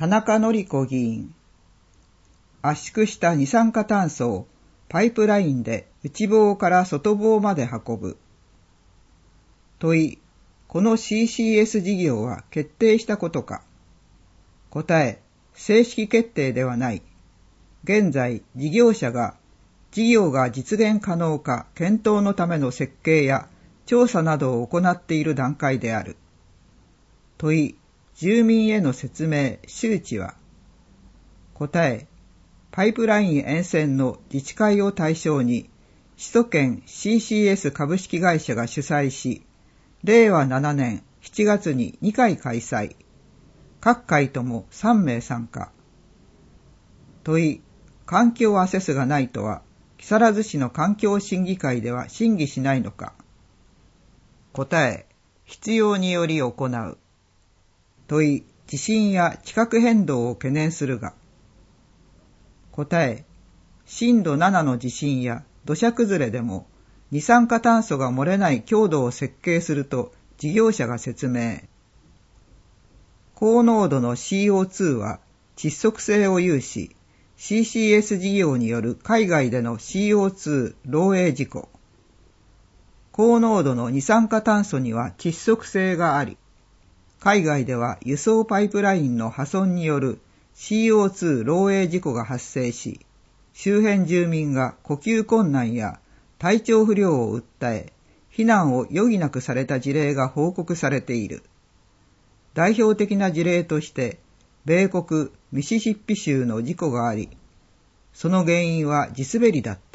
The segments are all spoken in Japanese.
田中典子議員。圧縮した二酸化炭素をパイプラインで内房から外房まで運ぶ。問い、この CCS 事業は決定したことか。答え、正式決定ではない。現在、事業者が事業が実現可能か検討のための設計や調査などを行っている段階である。問い、住民への説明、周知は。答え、パイプライン沿線の自治会を対象に、首都圏 CCS 株式会社が主催し、令和7年7月に2回開催。各会とも3名参加。問い、環境アセスがないとは、木更津市の環境審議会では審議しないのか。答え、必要により行う。問い、地震や地殻変動を懸念するが。答え、震度7の地震や土砂崩れでも二酸化炭素が漏れない強度を設計すると事業者が説明。高濃度の CO2 は窒息性を有し、CCS 事業による海外での CO2 漏洩事故。高濃度の二酸化炭素には窒息性があり、海外では輸送パイプラインの破損による CO2 漏洩事故が発生し、周辺住民が呼吸困難や体調不良を訴え、避難を余儀なくされた事例が報告されている。代表的な事例として、米国ミシシッピ州の事故があり、その原因は地滑りだった。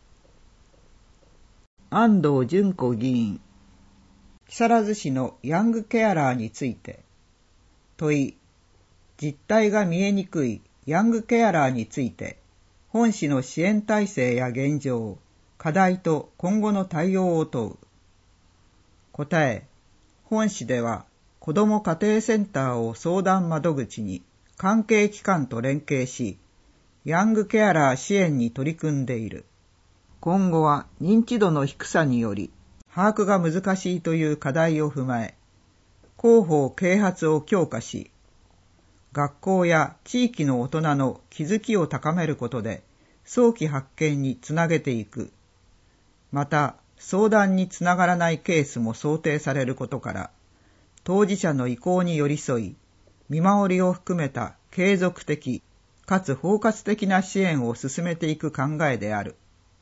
安藤純子議員。木更津市のヤングケアラーについて。問い、実態が見えにくいヤングケアラーについて、本市の支援体制や現状、課題と今後の対応を問う。答え、本市では子ども家庭センターを相談窓口に関係機関と連携し、ヤングケアラー支援に取り組んでいる。今後は認知度の低さにより、把握が難しいという課題を踏まえ、広報啓発を強化し、学校や地域の大人の気づきを高めることで早期発見につなげていく。また、相談につながらないケースも想定されることから、当事者の意向に寄り添い、見守りを含めた継続的かつ包括的な支援を進めていく考えである。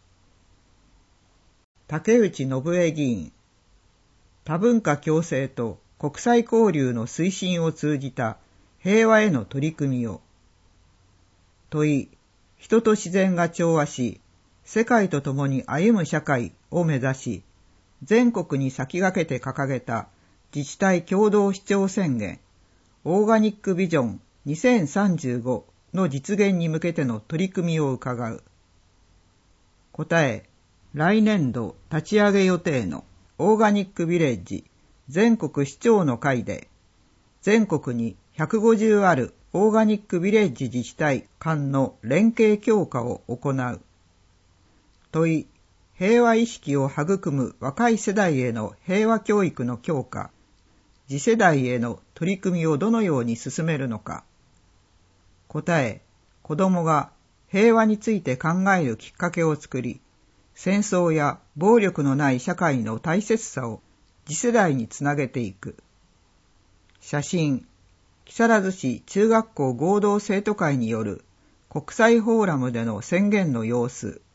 竹内信江議員。多文化共生と国際交流の推進を通じた平和への取り組みを。問い、人と自然が調和し、世界と共に歩む社会を目指し、全国に先駆けて掲げた自治体共同主張宣言、オーガニックビジョン2035の実現に向けての取り組みを伺う。答え、来年度立ち上げ予定のオーガニックビレッジ全国市長の会で、全国に150あるオーガニックビレッジ自治体間の連携強化を行う。問い、平和意識を育む若い世代への平和教育の強化、次世代への取り組みをどのように進めるのか。答え、子どもが平和について考えるきっかけを作り、戦争や暴力のない社会の大切さを次世代につなげていく。写真、木更津市中学校合同生徒会による国際フォーラムでの宣言の様子。